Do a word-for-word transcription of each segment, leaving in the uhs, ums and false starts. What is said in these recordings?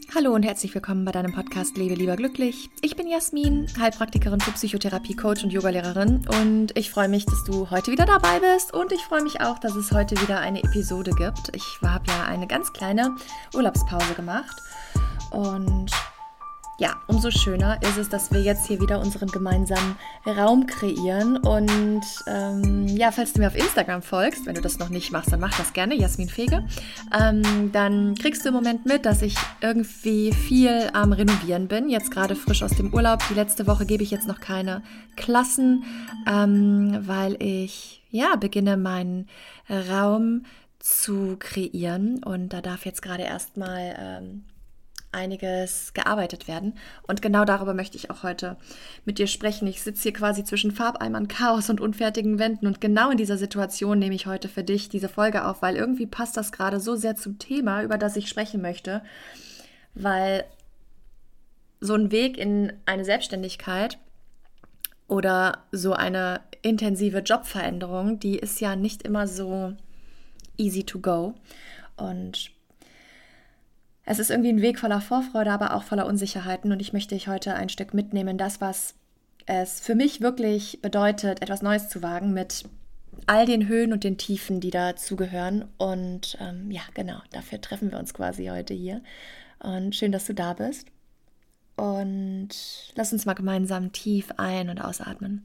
Hallo und herzlich willkommen bei deinem Podcast Lebe lieber glücklich. Ich bin Jasmin, Heilpraktikerin für Psychotherapie, Coach und Yogalehrerin und ich freue mich, dass du heute wieder dabei bist und ich freue mich auch, dass es heute wieder eine Episode gibt. Ich habe ja eine ganz kleine Urlaubspause gemacht und ja, umso schöner ist es, dass wir jetzt hier wieder unseren gemeinsamen Raum kreieren. Und ähm, ja, falls du mir auf Instagram folgst, wenn du das noch nicht machst, dann mach das gerne, Jasmin Fege. Ähm, dann kriegst du im Moment mit, dass ich irgendwie viel am Renovieren bin. Jetzt gerade frisch aus dem Urlaub. Die letzte Woche gebe ich jetzt noch keine Klassen, ähm, weil ich ja beginne, meinen Raum zu kreieren. Und da darf jetzt gerade erstmal Ähm, einiges gearbeitet werden. Und genau darüber möchte ich auch heute mit dir sprechen. Ich sitze hier quasi zwischen Farbeimern, Chaos und unfertigen Wänden und genau in dieser Situation nehme ich heute für dich diese Folge auf, weil irgendwie passt das gerade so sehr zum Thema, über das ich sprechen möchte, weil so ein Weg in eine Selbstständigkeit oder so eine intensive Jobveränderung, die ist ja nicht immer so easy to go und es ist irgendwie ein Weg voller Vorfreude, aber auch voller Unsicherheiten und ich möchte dich heute ein Stück mitnehmen, das, was es für mich wirklich bedeutet, etwas Neues zu wagen mit all den Höhen und den Tiefen, die dazugehören. Und ähm, ja, genau, dafür treffen wir uns quasi heute hier. Und schön, dass du da bist. Und lass uns mal gemeinsam tief ein- und ausatmen.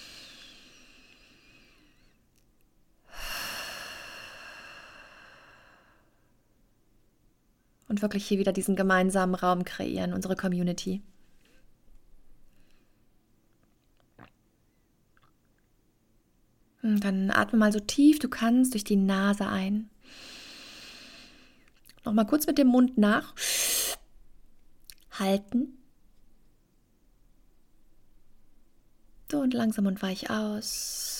Und wirklich hier wieder diesen gemeinsamen Raum kreieren, unsere Community. Und dann atme mal so tief du kannst durch die Nase ein. Nochmal kurz mit dem Mund nach. Halten. So und langsam und weich aus.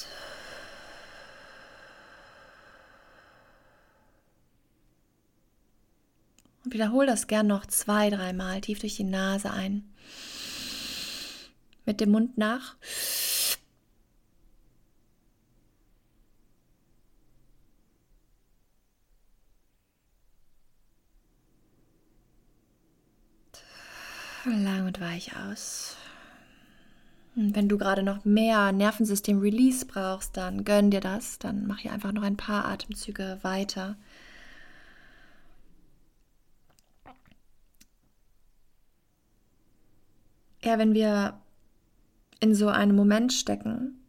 Und wiederhol das gern noch zwei, dreimal tief durch die Nase ein. Mit dem Mund nach. Lang und weich aus. Und wenn du gerade noch mehr Nervensystem-Release brauchst, dann gönn dir das. Dann mach hier einfach noch ein paar Atemzüge weiter. Ja, wenn wir in so einem Moment stecken,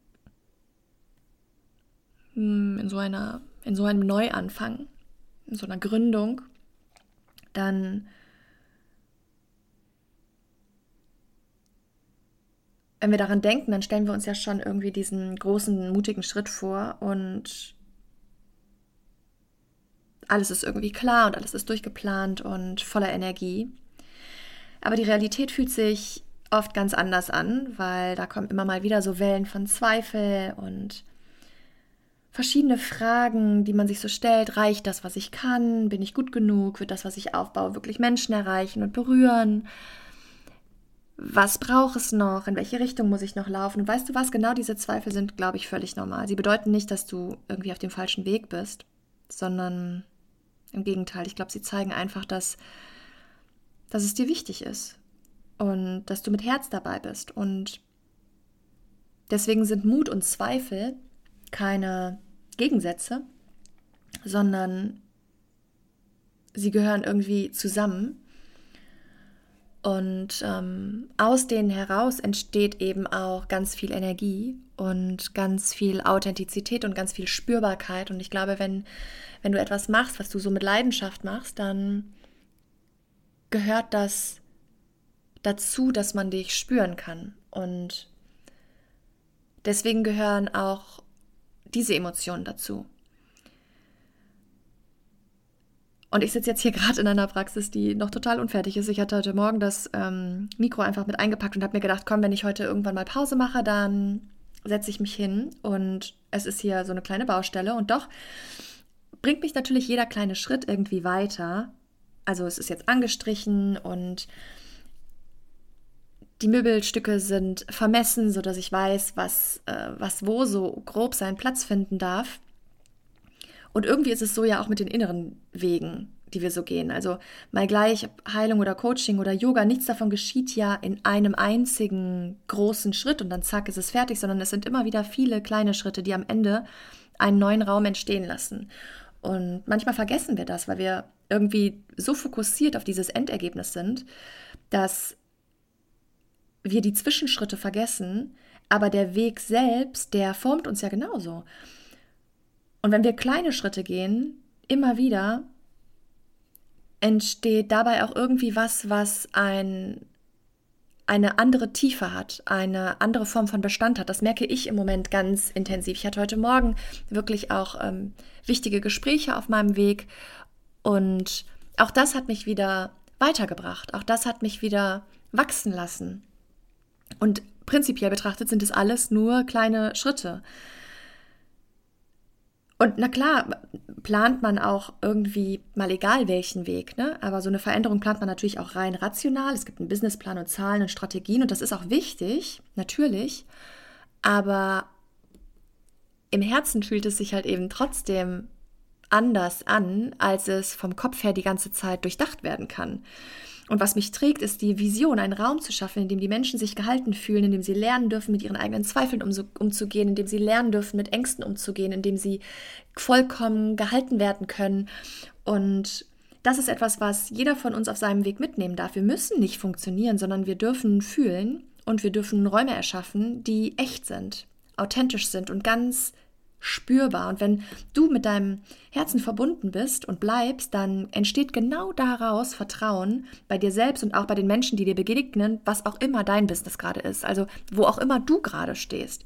in so einer, in so einem Neuanfang, in so einer Gründung, dann, wenn wir daran denken, dann stellen wir uns ja schon irgendwie diesen großen, mutigen Schritt vor und alles ist irgendwie klar und alles ist durchgeplant und voller Energie. Aber die Realität fühlt sich oft ganz anders an, weil da kommen immer mal wieder so Wellen von Zweifel und verschiedene Fragen, die man sich so stellt. Reicht das, was ich kann? Bin ich gut genug? Wird das, was ich aufbaue, wirklich Menschen erreichen und berühren? Was braucht es noch? In welche Richtung muss ich noch laufen? Und weißt du was? Genau diese Zweifel sind, glaube ich, völlig normal. Sie bedeuten nicht, dass du irgendwie auf dem falschen Weg bist, sondern im Gegenteil. Ich glaube, sie zeigen einfach, dass, dass es dir wichtig ist. Und dass du mit Herz dabei bist. Und deswegen sind Mut und Zweifel keine Gegensätze, sondern sie gehören irgendwie zusammen. Und ähm, aus denen heraus entsteht eben auch ganz viel Energie und ganz viel Authentizität und ganz viel Spürbarkeit. Und ich glaube, wenn, wenn du etwas machst, was du so mit Leidenschaft machst, dann gehört das dazu, dass man dich spüren kann. Und deswegen gehören auch diese Emotionen dazu. Und ich sitze jetzt hier gerade in einer Praxis, die noch total unfertig ist. Ich hatte heute Morgen das ähm, Mikro einfach mit eingepackt und habe mir gedacht, komm, wenn ich heute irgendwann mal Pause mache, dann setze ich mich hin. Und es ist hier so eine kleine Baustelle. Und doch bringt mich natürlich jeder kleine Schritt irgendwie weiter. Also es ist jetzt angestrichen und die Möbelstücke sind vermessen, sodass ich weiß, was, äh, was wo so grob seinen Platz finden darf. Und irgendwie ist es so ja auch mit den inneren Wegen. die wir so gehen. Also mal gleich Heilung oder Coaching oder Yoga, nichts davon geschieht ja in einem einzigen großen Schritt und dann zack, ist es fertig, sondern es sind immer wieder viele kleine Schritte, die am Ende einen neuen Raum entstehen lassen. Und manchmal vergessen wir das, weil wir irgendwie so fokussiert auf dieses Endergebnis sind, dass wir die Zwischenschritte vergessen, aber der Weg selbst, der formt uns ja genauso. Und wenn wir kleine Schritte gehen, immer wieder, entsteht dabei auch irgendwie was, was ein, eine andere Tiefe hat, eine andere Form von Bestand hat. Das merke ich im Moment ganz intensiv. Ich hatte heute Morgen wirklich auch ähm, wichtige Gespräche auf meinem Weg und auch das hat mich wieder weitergebracht. Auch das hat mich wieder wachsen lassen. Und prinzipiell betrachtet sind es alles nur kleine Schritte. Und na klar, plant man auch irgendwie mal egal welchen Weg, ne? Aber so eine Veränderung plant man natürlich auch rein rational. Es gibt einen Businessplan und Zahlen und Strategien und das ist auch wichtig, natürlich. Aber im Herzen fühlt es sich halt eben trotzdem anders an, als es vom Kopf her die ganze Zeit durchdacht werden kann. Und was mich trägt, ist die Vision, einen Raum zu schaffen, in dem die Menschen sich gehalten fühlen, in dem sie lernen dürfen, mit ihren eigenen Zweifeln umzugehen, in dem sie lernen dürfen, mit Ängsten umzugehen, in dem sie vollkommen gehalten werden können. Und das ist etwas, was jeder von uns auf seinem Weg mitnehmen darf. Wir müssen nicht funktionieren, sondern wir dürfen fühlen und wir dürfen Räume erschaffen, die echt sind, authentisch sind und ganz spürbar. Und wenn du mit deinem Herzen verbunden bist und bleibst, dann entsteht genau daraus Vertrauen bei dir selbst und auch bei den Menschen, die dir begegnen, was auch immer dein Business gerade ist, also wo auch immer du gerade stehst.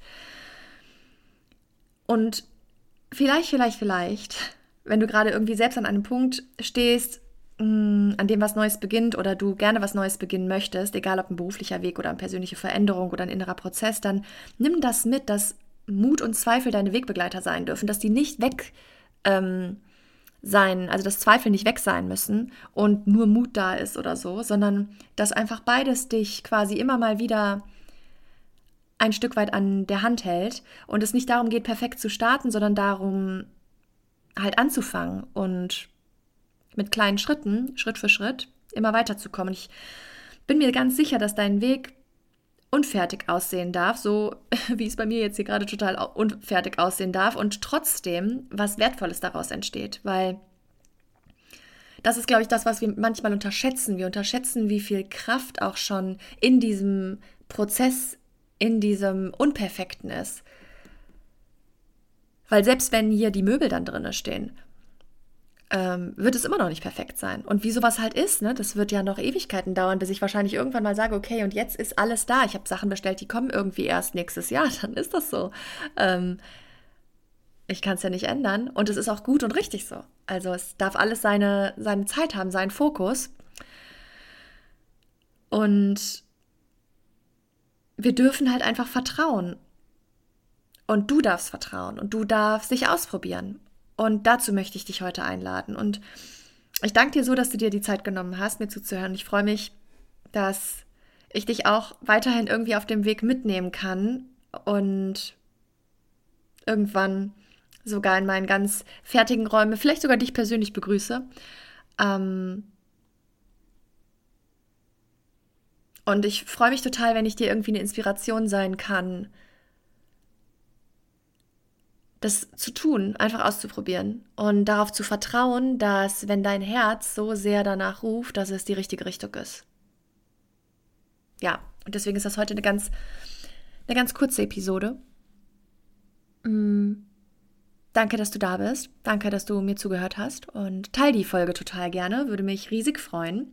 Und vielleicht, vielleicht, vielleicht, wenn du gerade irgendwie selbst an einem Punkt stehst, mh, an dem was Neues beginnt oder du gerne was Neues beginnen möchtest, egal ob ein beruflicher Weg oder eine persönliche Veränderung oder ein innerer Prozess, dann nimm das mit, dass Mut und Zweifel deine Wegbegleiter sein dürfen, dass die nicht weg ähm, sein, also dass Zweifel nicht weg sein müssen und nur Mut da ist oder so, sondern dass einfach beides dich quasi immer mal wieder ein Stück weit an der Hand hält und es nicht darum geht, perfekt zu starten, sondern darum, halt anzufangen und mit kleinen Schritten, Schritt für Schritt, immer weiterzukommen. Ich bin mir ganz sicher, dass dein Weg unfertig aussehen darf, so wie es bei mir jetzt hier gerade total unfertig aussehen darf und trotzdem was Wertvolles daraus entsteht, weil das ist, glaube ich, das, was wir manchmal unterschätzen. Wir unterschätzen, wie viel Kraft auch schon in diesem Prozess, in diesem Unperfekten ist. Weil selbst wenn hier die Möbel dann drin stehen, ähm, wird es immer noch nicht perfekt sein. Und wie sowas halt ist, ne, das wird ja noch Ewigkeiten dauern, bis ich wahrscheinlich irgendwann mal sage, okay, und jetzt ist alles da. Ich habe Sachen bestellt, die kommen irgendwie erst nächstes Jahr, dann ist das so. Ähm, ich kann es ja nicht ändern und es ist auch gut und richtig so. Also es darf alles seine, seine Zeit haben, seinen Fokus. Und wir dürfen halt einfach vertrauen. Und du darfst vertrauen und du darfst dich ausprobieren. Und dazu möchte ich dich heute einladen. Und ich danke dir so, dass du dir die Zeit genommen hast, mir zuzuhören. Ich freue mich, dass ich dich auch weiterhin irgendwie auf dem Weg mitnehmen kann und irgendwann sogar in meinen ganz fertigen Räumen, vielleicht sogar dich persönlich begrüße. Ähm und ich freue mich total, wenn ich dir irgendwie eine Inspiration sein kann, das zu tun, einfach auszuprobieren und darauf zu vertrauen, dass wenn dein Herz so sehr danach ruft, dass es die richtige Richtung ist. Ja, und deswegen ist das heute eine ganz, eine ganz kurze Episode. Mm, danke, dass du da bist. Danke, dass du mir zugehört hast und teile die Folge total gerne, würde mich riesig freuen.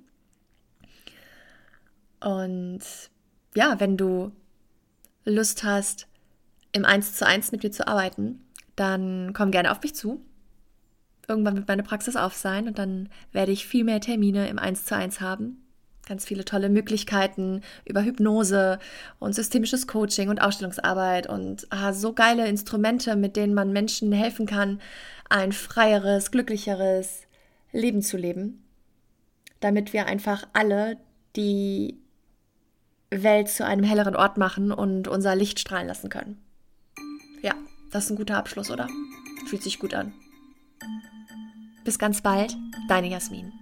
Und ja, wenn du Lust hast, im Eins zu eins mit mir zu arbeiten, dann komm gerne auf mich zu. Irgendwann wird meine Praxis auf sein und dann werde ich viel mehr Termine im Eins zu eins haben. Ganz viele tolle Möglichkeiten über Hypnose und systemisches Coaching und Ausstellungsarbeit und ah, so geile Instrumente, mit denen man Menschen helfen kann, ein freieres, glücklicheres Leben zu leben, damit wir einfach alle die Welt zu einem helleren Ort machen und unser Licht strahlen lassen können. Ja, das ist ein guter Abschluss, oder? Fühlt sich gut an. Bis ganz bald, deine Jasmin.